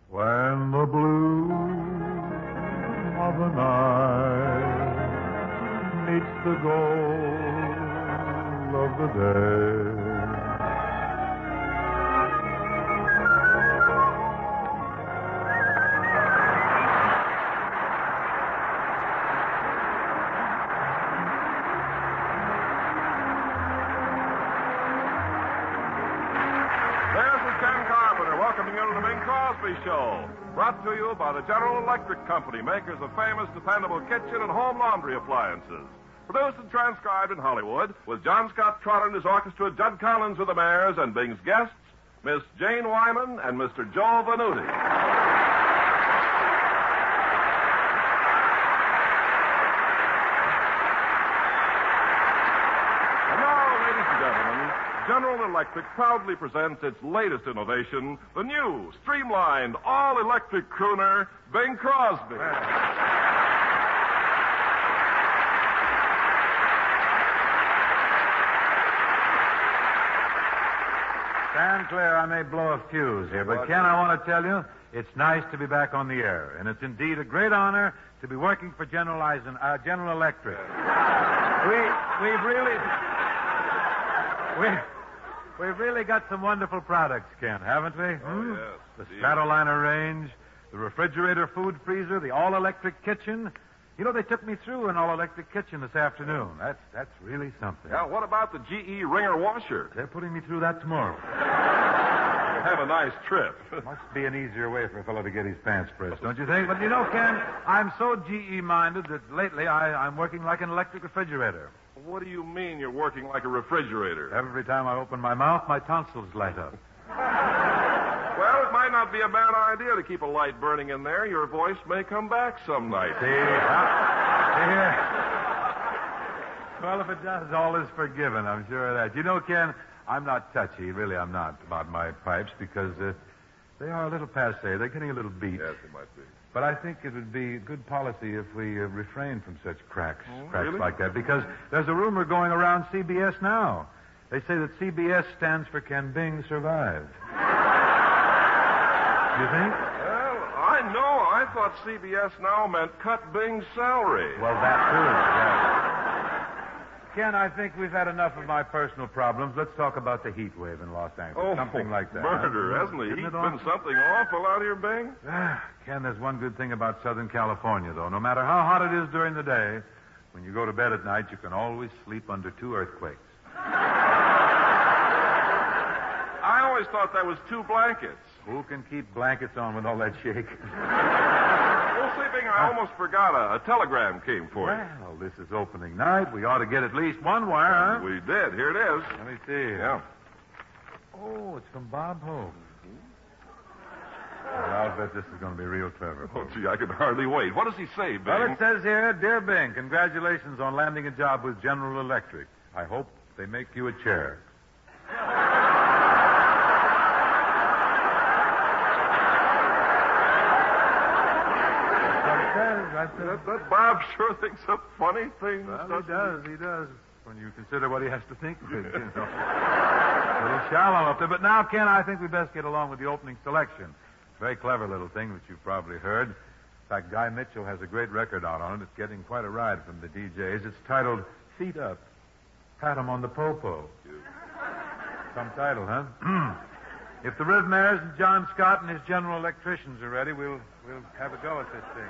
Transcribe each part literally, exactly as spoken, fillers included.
When the blue of the night meets the gold of the day. Welcoming you to the Bing Crosby Show, brought to you by the General Electric Company, makers of famous, dependable kitchen and home laundry appliances. Produced and transcribed in Hollywood, with John Scott Trotter and his orchestra, Judd Collins with the Mares, and Bing's guests, Miss Jane Wyman and Mister Joe Venuti. General Electric proudly presents its latest innovation, the new, streamlined, all-electric crooner, Bing Crosby. Stand clear, I may blow a fuse here, but Ken, I want to tell you, it's nice to be back on the air, and it's indeed a great honor to be working for General, Eisen, uh, General Electric. We, we've really... We... We've really got some wonderful products, Ken, haven't we? Oh, hmm? yes. The Indeed. Stratoliner range, the refrigerator food freezer, the all-electric kitchen. You know, they took me through an all-electric kitchen this afternoon. That's that's really something. Yeah, what about the G E Ringer washer? They're putting me through that tomorrow. Have a nice trip. Must be an easier way for a fellow to get his pants pressed, don't you think? But you know, Ken, I'm so G E-minded that lately I, I'm working like an electric refrigerator. What do you mean you're working like a refrigerator? Every time I open my mouth, my tonsils light up. Well, it might not be a bad idea to keep a light burning in there. Your voice may come back some night. See? See here? Well, if it does, all is forgiven, I'm sure of that. You know, Ken, I'm not touchy, really I'm not, about my pipes because uh, they are a little passé. They're getting a little beat. Yes, it might be. But I think it would be good policy if we uh, refrain from such cracks, oh, cracks really? like that, because there's a rumor going around C B S now. They say that C B S stands for Can Bing Survive. You think? Well, I know. I thought C B S now meant cut Bing's salary. Well, that too, yeah. Ken, I think we've had enough of my personal problems. Let's talk about the heat wave in Los Angeles. Oh, something like that. Murder, huh? hasn't the Isn't heat it been awful? something awful out here, Bing? Ah, Ken, there's one good thing about Southern California, though. No matter how hot it is during the day, when you go to bed at night, you can always sleep under two earthquakes. I always thought that was two blankets. Who can keep blankets on with all that shake? Well, see, Bing, I almost forgot a, a telegram came for you. Well, this is opening night. We ought to get at least one wire, huh? We did. Here it is. Let me see. Yeah. Oh, it's from Bob Hope. Well, I'll bet this is going to be real clever. Oh, gee, I can hardly wait. What does he say, Bing? Well, it says here, Dear Bing, congratulations on landing a job with General Electric. I hope they make you a chair. That, that Bob sure thinks up funny things. Well, he does, he does. When you consider what he has to think of it, you know. A little shallow up there. But now, Ken, I think we best get along with the opening selection. Very clever little thing that you've probably heard. In fact, Guy Mitchell has a great record out on it. It's getting quite a ride from the D Js. It's titled Feet Up. Pat 'em on the Popo. Some title, huh? If the Rhythmaires and John Scott and his General Electricians are ready, we'll we'll have a go at this thing.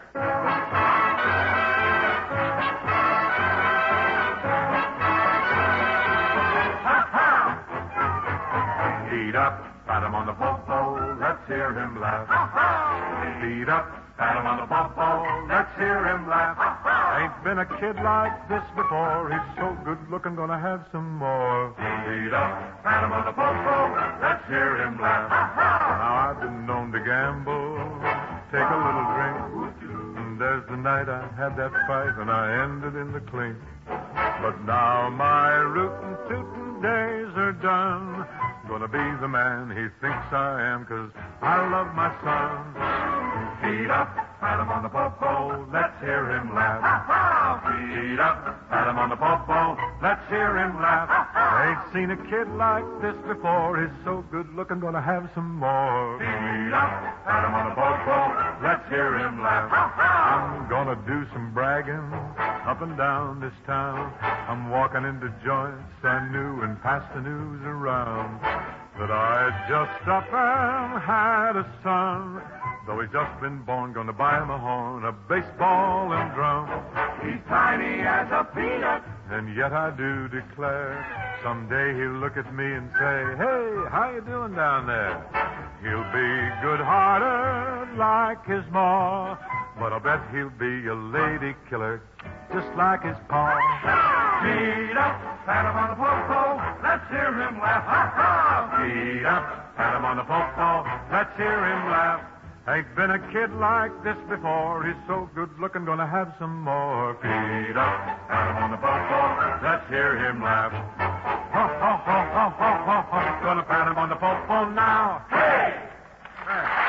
Feet up, pat him on the popo, let's hear him laugh. Feet up, pat him on the popo, let's hear him laugh. Ain't been a kid like this before, he's so good looking, gonna have some more. Feet up, pat him on the popo, let's hear him laugh. Now I've been known to gamble, take a little drink. And there's the night I had that fight and I ended in the clink. But now my rootin' tootin' days are done. Gonna be the man he thinks I am, 'cause I love my son. Feet up, pat him on the popo, let's hear him laugh. Feet up, pat him on the popo, let's hear him laugh. Ain't seen a kid like this before. He's so good looking, gonna have some more. Feet up, pat him on the popo, let's hear him laugh. I'm gonna do some bragging up and down this town. I'm walking into joints I knew and passed the news around that I just up and had a son. Though he's just been born, gonna buy him a horn, a baseball and drum. He's tiny as a peanut, and yet I do declare, someday he'll look at me and say, hey, how you doing down there? He'll be good-hearted like his ma, but I'll bet he'll be a lady killer just like his pa. Feet up, pat him on the popo, let's hear him laugh. Feet up, pat him on the popo, let's hear him laugh. Ain't been a kid like this before. He's so good looking, gonna have some more. Feet up, pat him on the popo, let's hear him laugh. Ho, ho, ho, ho, ho, ho, ho. Gonna pat him on the popo now. Hey! Hey.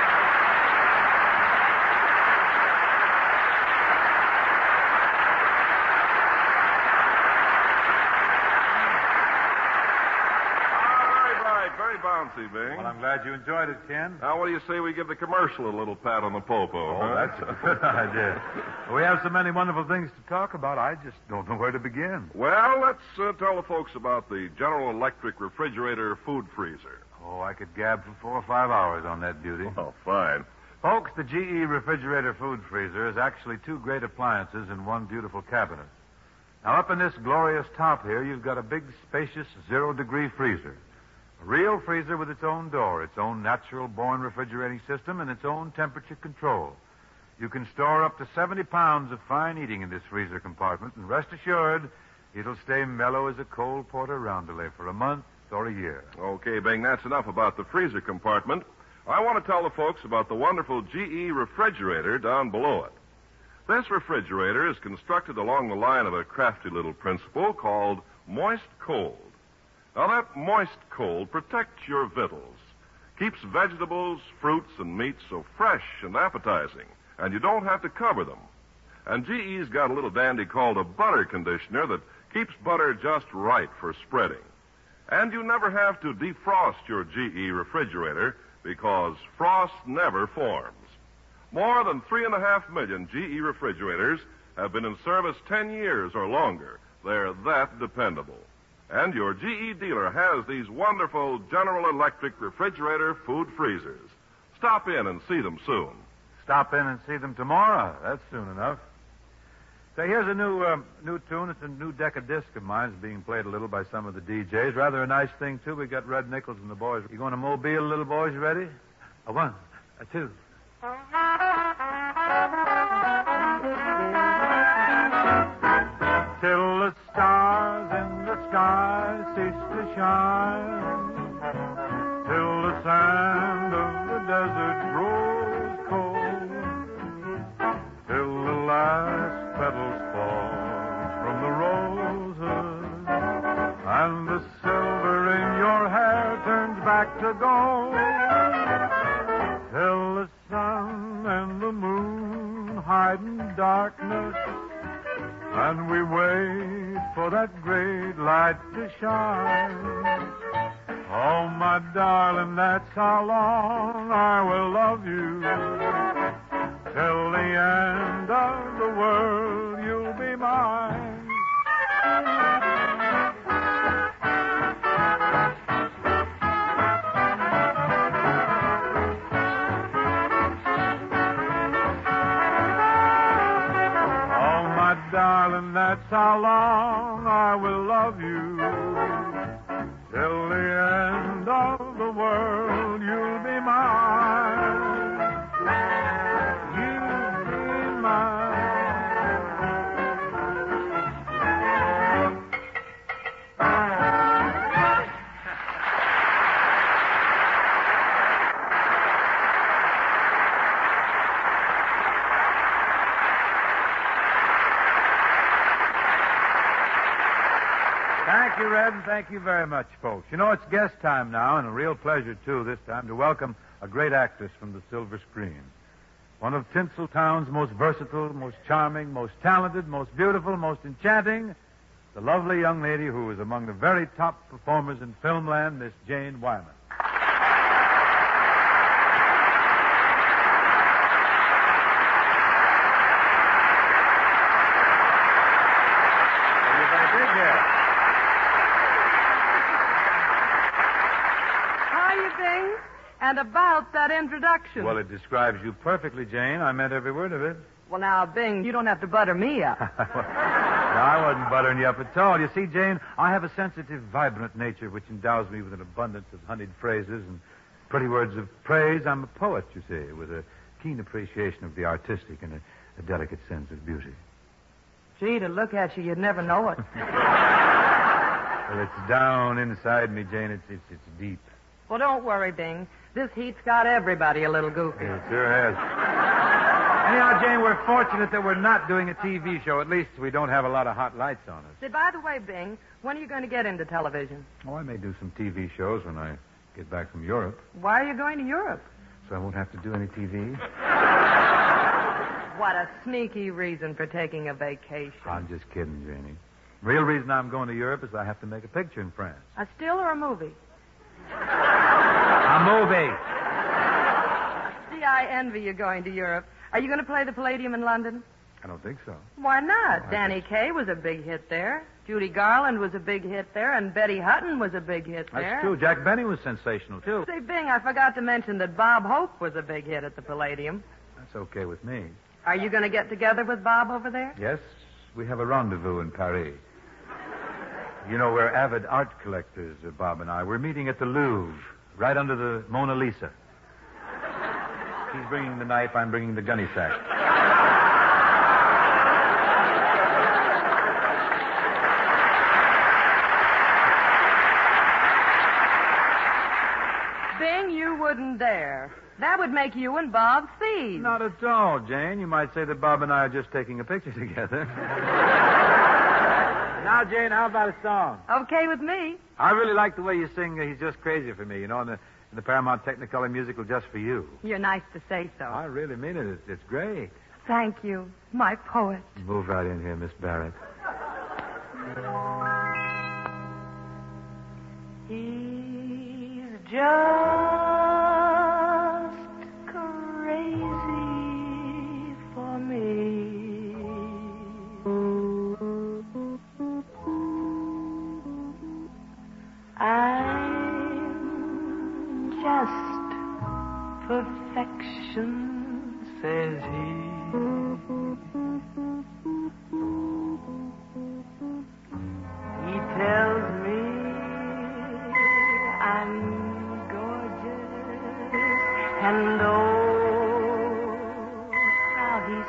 Very bouncy, Bing. Well, I'm glad you enjoyed it, Ken. Now, what do you say we give the commercial a little pat on the popo? Oh, huh? that's a good idea. We have so many wonderful things to talk about, I just don't know where to begin. Well, let's uh, tell the folks about the General Electric refrigerator food freezer. Oh, I could gab for four or five hours on that beauty. Oh, fine. Folks, the G E refrigerator food freezer is actually two great appliances in one beautiful cabinet. Now, up in this glorious top here, you've got a big, spacious, zero-degree freezer. A real freezer with its own door, its own natural-born refrigerating system, and its own temperature control. You can store up to seventy pounds of fine eating in this freezer compartment, and rest assured, it'll stay mellow as a cold porter roundelay for a month or a year. Okay, Bing, that's enough about the freezer compartment. I want to tell the folks about the wonderful G E refrigerator down below it. This refrigerator is constructed along the line of a crafty little principle called moist cold. Now, that moist cold protects your victuals, keeps vegetables, fruits, and meats so fresh and appetizing, and you don't have to cover them. And G E's got a little dandy called a butter conditioner that keeps butter just right for spreading. And you never have to defrost your G E refrigerator because frost never forms. More than three and a half million G E refrigerators have been in service ten years or longer. They're that dependable. And your G E dealer has these wonderful General Electric refrigerator food freezers. Stop in and see them soon. Stop in and see them tomorrow. That's soon enough. Say, here's a new uh, new tune. It's a new deck of disc of mine. It's being played a little by some of the D Js. Rather a nice thing, too. We got Red Nichols and the boys. You going to Mobile, little boys? You ready? A one, a two. Till the stars in the sky cease to shine, till the sand of the desert grows cold, till the last petals fall from the roses, and the silver in your hair turns back to gold, till the sun and the moon hide in darkness, and we wait for that great light to shine. Oh, my darling, that's how long I will love you. Till the end of the world, you'll be mine. Darling, that's how long I will love you. Till the end of the world, you'll be mine. You'll be mine. Thank you, Red, and thank you very much, folks. You know, it's guest time now, and a real pleasure, too, this time, to welcome a great actress from the silver screen. one of Tinseltown's most versatile, most charming, most talented, most beautiful, most enchanting, the lovely young lady who is among the very top performers in filmland, Miss Jane Wyman. And about that introduction. Well, it describes you perfectly, Jane. I meant every word of it. Well, now, Bing, you don't have to butter me up. No, I wasn't buttering you up at all. You see, Jane, I have a sensitive, vibrant nature which endows me with an abundance of honeyed phrases and pretty words of praise. I'm a poet, you see, with a keen appreciation of the artistic and a, a delicate sense of beauty. Gee, to look at you, you'd never know it. Well, it's down inside me, Jane. It's, it's, it's deep. Well, don't worry, Bing. This heat's got everybody a little goofy. It sure has. Anyhow, Jane, we're fortunate that we're not doing a T V show. At least we don't have a lot of hot lights on us. Say, by the way, Bing, when are you going to get into television? Oh, I may do some T V shows when I get back from Europe. Why are you going to Europe? So I won't have to do any T V. What a sneaky reason for taking a vacation. I'm just kidding, Janie. Real reason I'm going to Europe is I have to make a picture in France. A still or a movie? A movie. See, I envy you going to Europe. Are you going to play the Palladium in London? I don't think so. Why not? Oh, Danny Kaye was a big hit there. Judy Garland was a big hit there, and Betty Hutton was a big hit there. That's true. Jack Benny was sensational, too. Say, Bing, I forgot to mention that Bob Hope was a big hit at the Palladium. That's okay with me. Are you going to get together with Bob over there? Yes, we have a rendezvous in Paris. You know, we're avid art collectors, uh, Bob and I. We're meeting at the Louvre, right under the Mona Lisa. He's bringing the knife, I'm bringing the gunny sack. Bing, you wouldn't dare. That would make you and Bob thieves. Not at all, Jane. You might say that Bob and I are just taking a picture together. Now, Jane, how about a song? Okay with me. I really like the way you sing uh, He's Just Crazy for Me, you know, in the, in the Paramount Technicolor musical Just for You. You're nice to say so. I really mean it. It's, it's great. Thank you, my poet. Move right in here, Miss Barrett. He's just crazy for me. I'm just perfection, says he. He tells me I'm gorgeous, and oh, how he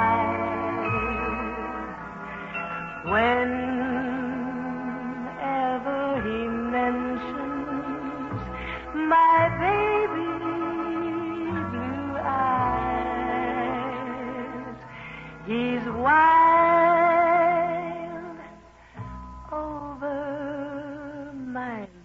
sighs whenever he mentions my baby blue eyes. He's wild over my love.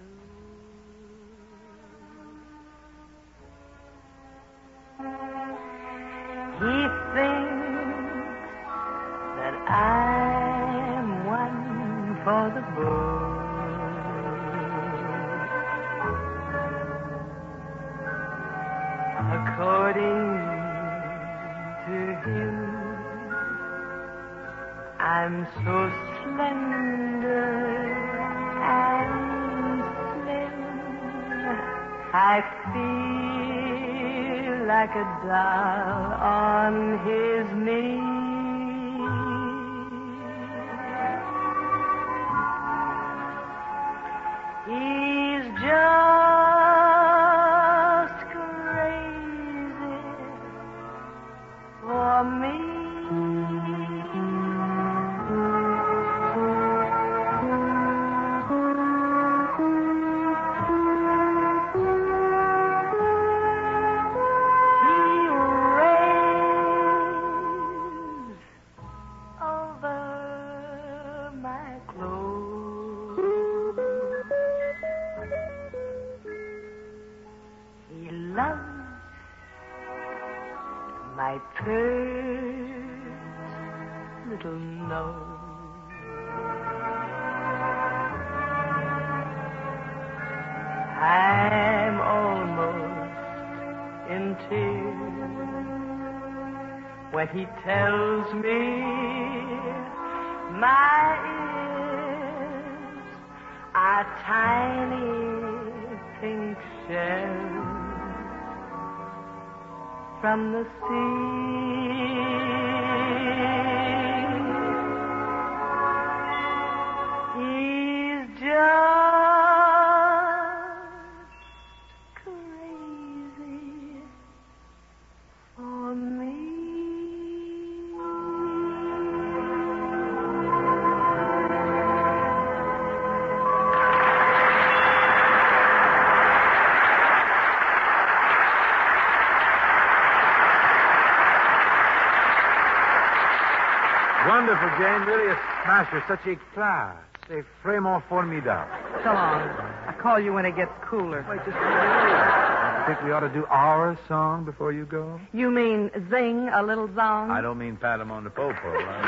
He thinks that I'm one for the book. According to him, I'm so slender and slim. I feel like a doll on his knee. He's just crazy for me. He raised my purse, little note. I'm almost in tears when he tells me my ears are tiny pink shells from the sea. He's just crazy for me. Wonderful, Jane. Really a smasher. Such éclat. C'est vraiment formidable. So long. I'll call you when it gets cooler. Wait, just a minute. You think we ought to do our song before you go? You mean zing a little song? I don't mean pat him on the popo. I mean...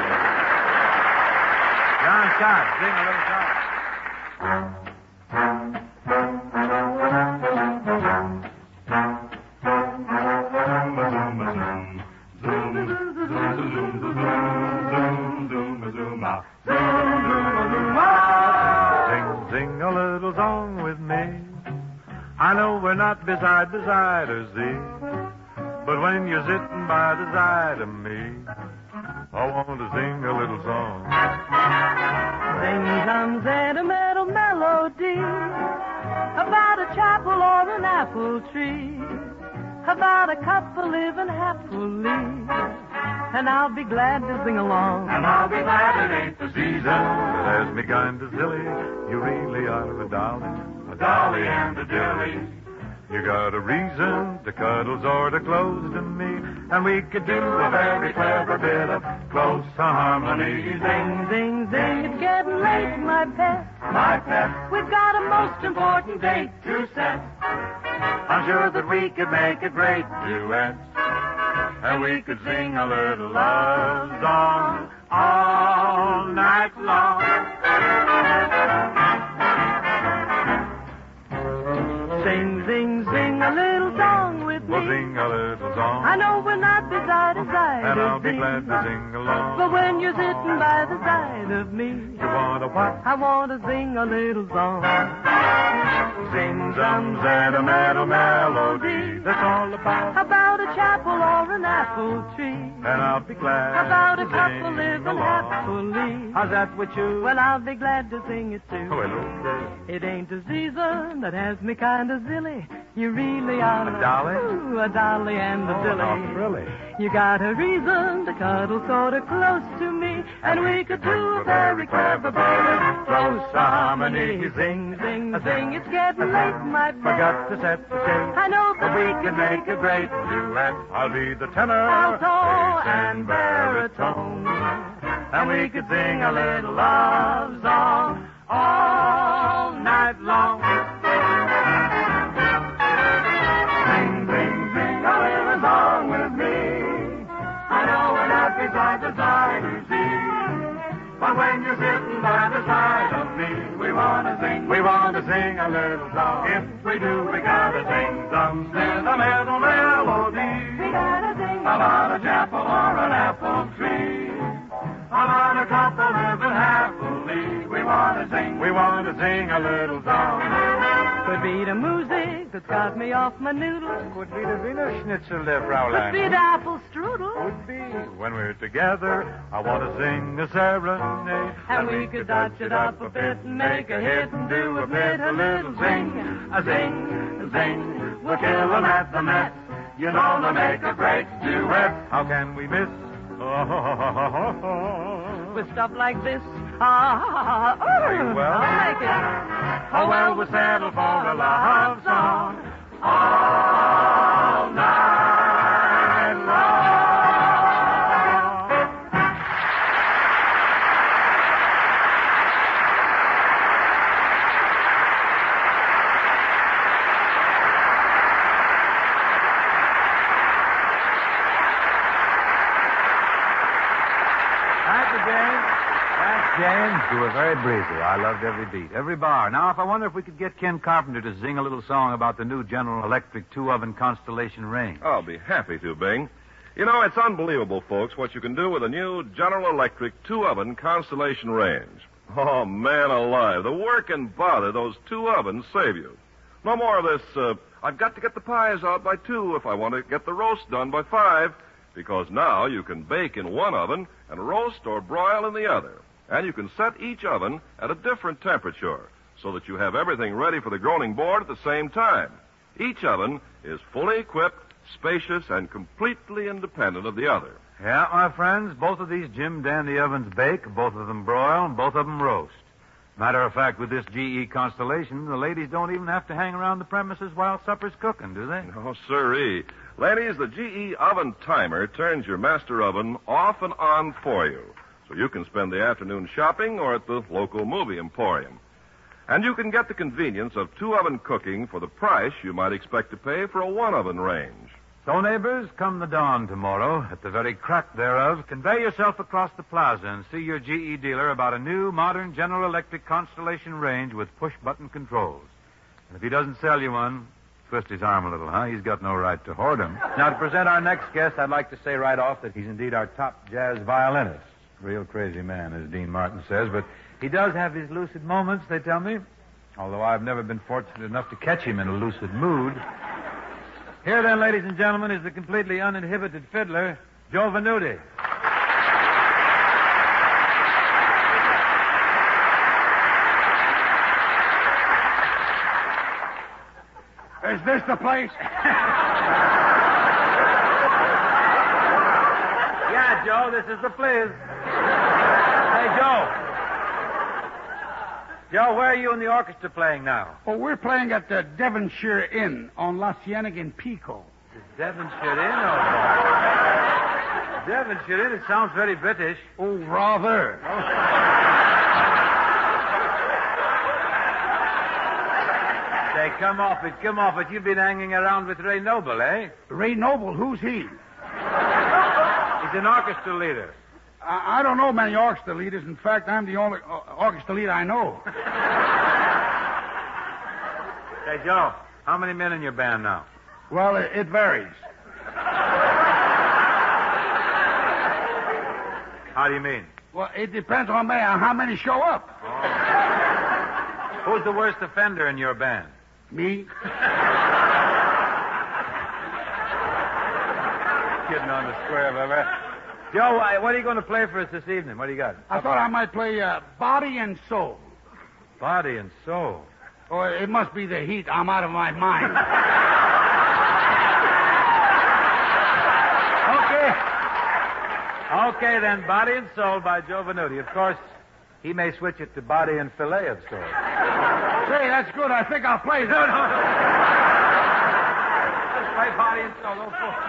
John Scott, sing a little song. Sing a little song with me. I know we're not beside beside or Z, but when you're sitting by the side of me, I want to sing a little song. Sing some sentimental melody about a chapel or an apple tree, about a couple living happily, and I'll be glad to sing along. And I'll be glad it ain't the season It has me kind of silly. You really are a dolly, a dolly and a dilly. You got a reason to cuddle sort of close to me, and we could do a very clever bit of close harmony. Zing, zing, zing, it's getting late, my pet. My pet, We've got a most important date to set. I'm sure that we could make a great duet, and we could sing a little love song all night long. Sing, zing, zing a little song with me. We'll sing a little song, I know we're not beside a side and I'll of be me, glad to sing along. but when you're sitting by the side of me, You want a what? I want to sing a little song. Sing some sentimental melody. That's all about. About a chapel or an apple tree, And I'll be glad about to a couple sing living along. happily. How's that with you? Well, I'll be glad to sing it too. Well, okay. It ain't the season that has me kind of silly. You really are A dolly? Ooh, a dolly and a Oh, dilly. how thrilly. You got a reason to cuddle sort of close to me, and we could do a very clever bit of close harmony. Zing, zing, zing, it's getting late, my pet. Forgot to set the date. I know, but We can make a great duet. I'll be the tenor, alto bass, and baritone, and we could sing a little love song all night long. Sing, sing, sing a little song with me. I know we're not beside the side of sea, but when you're sitting by the side of me, we want to sing, we want to sing a little song. If we do, we gotta sing some sentimental melody. We gotta sing about a chapel or an apple tree, about a couple living happily. We want to sing, We want to sing a little song. could be the music that's got me off my noodle. Could be the Wiener Schnitzel there, Could be Fraulein. the apple strudel. Could be. When we're together, I want to sing a serenade. And we could dodge it up a bit and make a hit and do a bit, a little zing, a zing, a zing. We'll kill 'em at the Met. You know to make a great duet How can we miss? Oh, with stuff like this. Ah, oh, Are you well? I'll make it. Oh, well, we'll settle for a love song all night long. James, you were very breezy. I loved every beat, every bar. Now, if I wonder if we could get Ken Carpenter to sing a little song about the new General Electric two-oven Constellation range. I'll be happy to, Bing. You know, it's unbelievable, folks, what you can do with a new General Electric two-oven Constellation range. Oh, man alive, the work and bother those two ovens save you. No more of this, uh, I've got to get the pies out by two if I want to get the roast done by five, because now you can bake in one oven and roast or broil in the other. And you can set each oven at a different temperature so that you have everything ready for the groaning board at the same time. Each oven is fully equipped, spacious, and completely independent of the other. Yeah, my friends, both of these Jim Dandy ovens bake, both of them broil, and both of them roast. Matter of fact, with this G E Constellation, the ladies don't even have to hang around the premises while supper's cooking, do they? No, sirree. Ladies, the G E Oven Timer turns your master oven off and on for you, so you can spend the afternoon shopping or at the local movie emporium. And you can get the convenience of two-oven cooking for the price you might expect to pay for a one-oven range. So, neighbors, come the dawn tomorrow, at the very crack thereof, convey yourself across the plaza and see your G E dealer about a new, modern General Electric Constellation range with push-button controls. And if he doesn't sell you one, twist his arm a little, huh? He's got no right to hoard them. Now, to present our next guest, I'd like to say right off that he's indeed our top jazz violinist. Real crazy man, as Dean Martin says, but he does have his lucid moments, they tell me, although I've never been fortunate enough to catch him in a lucid mood. Here, then, ladies and gentlemen, is the completely uninhibited fiddler, Joe Venuti. Is this the place? Yeah, Joe, this is the place. Hey, Joe. Joe, where are you and the orchestra playing now? Oh, we're playing at the Devonshire Inn on La Cienega in Pico. The Devonshire Inn, oh, boy. Devonshire Inn, it sounds very British. Oh, rather. Say, come off it, come off it. You've been hanging around with Ray Noble, eh? Ray Noble, who's he? He's an orchestra leader. I, I don't know many orchestra leaders. In fact, I'm the only uh, orchestra leader I know. Say, Joe, how many men in your band now? Well, it, it varies. How do you mean? Well, it depends on me, on how many show up. Oh. Who's the worst offender in your band? Me. Kidding on the square, Bubba. Joe, what are you going to play for us this evening? What do you got? I thought I might play uh, Body and Soul. Body and Soul. Oh, it must be the heat. I'm out of my mind. Okay. Okay, then, Body and Soul by Joe Venuti. Of course, he may switch it to Body and Filet of Soul. Say, that's good. I think I'll play that. No, no, no. Just play Body and Soul. Don't fool.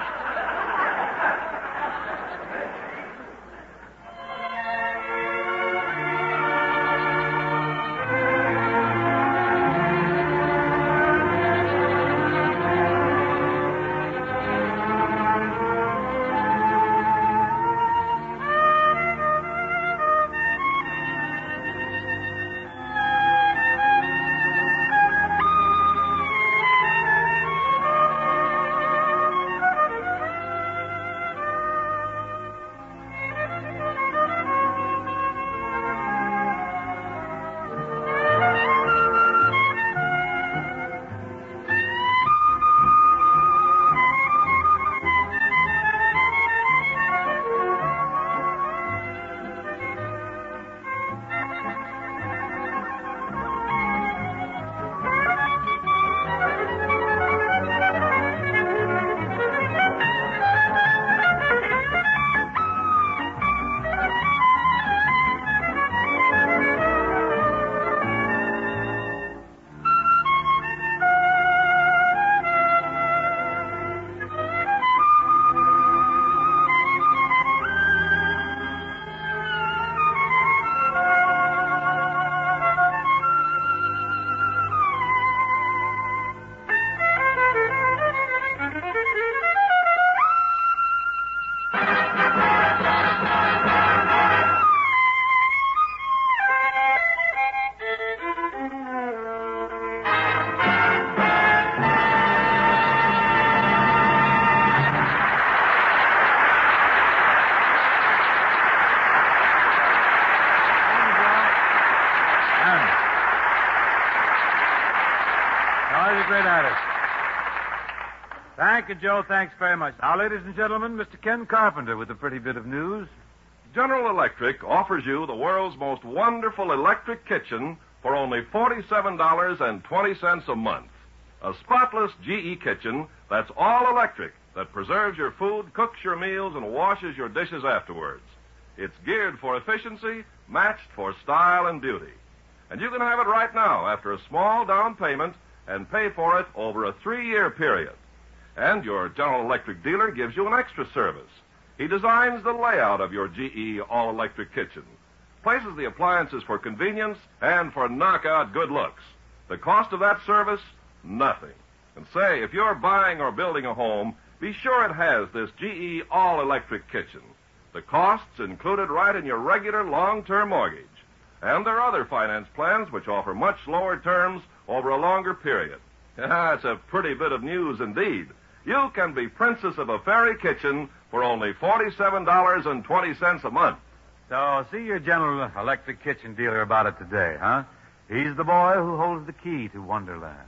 Thank you, Joe. Thanks very much. Now, ladies and gentlemen, Mister Ken Carpenter with a pretty bit of news. General Electric offers you the world's most wonderful electric kitchen for only forty-seven dollars and twenty cents a month. A spotless G E kitchen that's all electric, that preserves your food, cooks your meals, and washes your dishes afterwards. It's geared for efficiency, matched for style and beauty. And you can have it right now after a small down payment and pay for it over a three-year period. And your General Electric dealer gives you an extra service. He designs the layout of your G E all-electric kitchen, places the appliances for convenience and for knockout good looks. The cost of that service, nothing. And say, if you're buying or building a home, be sure it has this G E all-electric kitchen. The cost's included right in your regular long-term mortgage. And there are other finance plans which offer much lower terms over a longer period. That's a pretty bit of news indeed. You can be princess of a fairy kitchen for only forty-seven dollars and twenty cents a month. So, see your General Electric kitchen dealer about it today, huh? He's the boy who holds the key to Wonderland.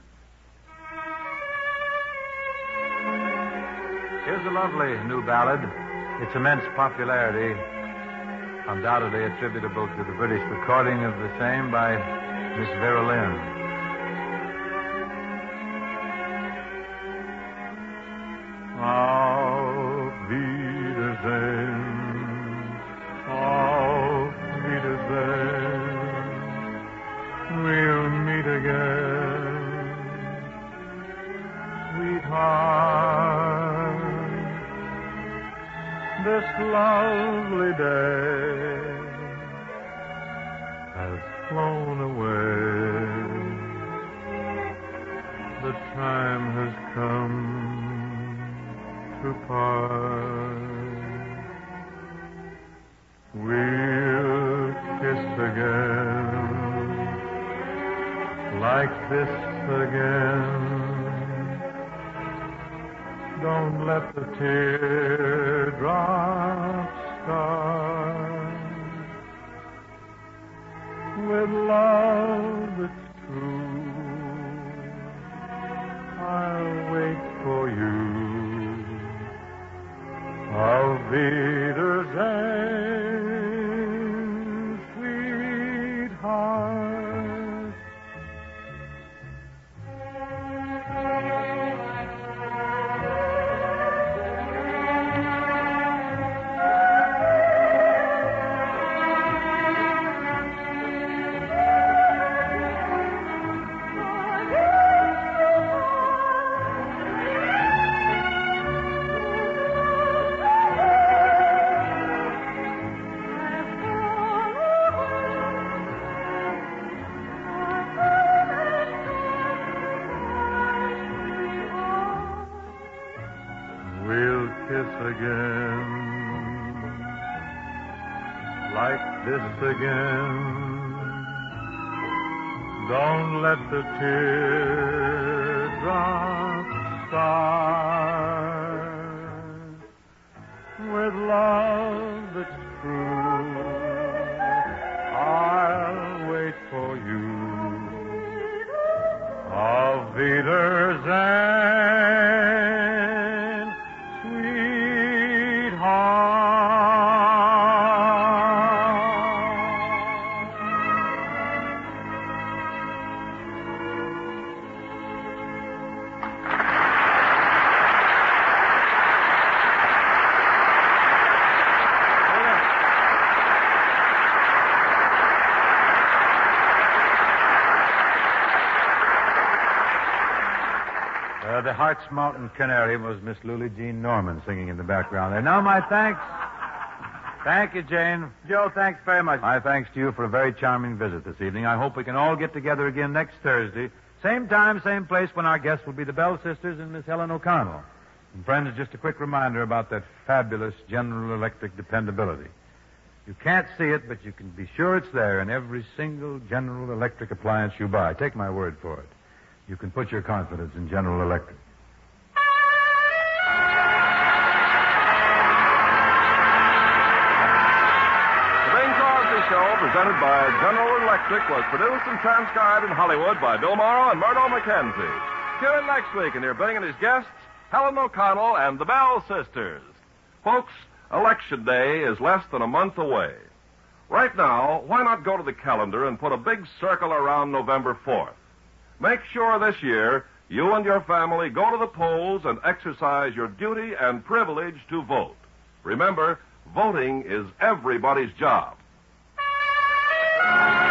Here's a lovely new ballad. Its immense popularity, undoubtedly attributable to the British recording of the same by Miss Vera Lynn. Auf Wiedersehen, auf Wiedersehen, we'll meet again, sweetheart. This lovely day has flown away. The time has come to part. We'll kiss again, like this again. Don't let the teardrops start. With love that's true, I'll wait for you. Auf Wiedersehen, sweetheart. We'll kiss again, like this again. Don't let the teardrops start. With love that's true, I'll wait for you. Auf Wiedersehen, sweetheart. Uh, the Hart's Mountain Canary was Miss Lily Jean Norman singing in the background there. Now, my thanks. Thank you, Jane. Joe, thanks very much. My thanks to you for a very charming visit this evening. I hope we can all get together again next Thursday. Same time, same place, when our guests will be the Bell Sisters and Miss Helen O'Connell. And friends, just a quick reminder about that fabulous General Electric dependability. You can't see it, but you can be sure it's there in every single General Electric appliance you buy. Take my word for it. You can put your confidence in General Electric. The Bing Crosby Show, presented by General Electric, was produced and transcribed in Hollywood by Bill Morrow and Murdo McKenzie. Tune in next week and hear Bing and his guests Helen O'Connell and the Bell Sisters. Folks, Election Day is less than a month away. Right now, why not go to the calendar and put a big circle around November fourth? Make sure this year you and your family go to the polls and exercise your duty and privilege to vote. Remember, voting is everybody's job.